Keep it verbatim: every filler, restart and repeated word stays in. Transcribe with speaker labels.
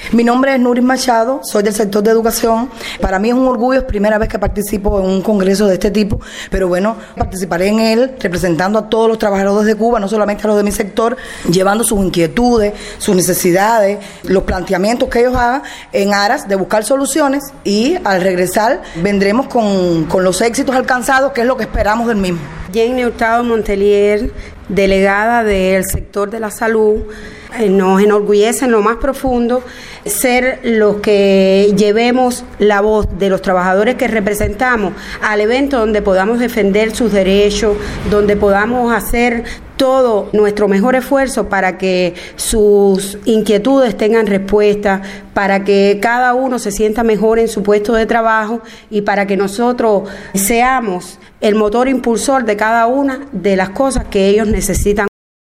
Speaker 1: Mi nombre es Nuris Machado, soy del sector de educación. Para mí es un orgullo, es primera vez que participo en un congreso de este tipo, pero bueno, participaré en él representando a todos los trabajadores de Cuba, no solamente a los de mi sector, llevando sus inquietudes, sus necesidades, los planteamientos que ellos hagan en aras de buscar soluciones, y al regresar vendremos con, con los éxitos alcanzados, que es lo que esperamos del mismo.
Speaker 2: Jenny Hurtado Montelier, delegada del sector de la salud. Nos enorgullece en lo más profundo ser los que llevemos la voz de los trabajadores que representamos al evento donde podamos defender sus derechos, donde podamos hacer todo nuestro mejor esfuerzo para que sus inquietudes tengan respuesta, para que cada uno se sienta mejor en su puesto de trabajo y para que nosotros seamos el motor impulsor de cada una de las cosas que ellos necesitan.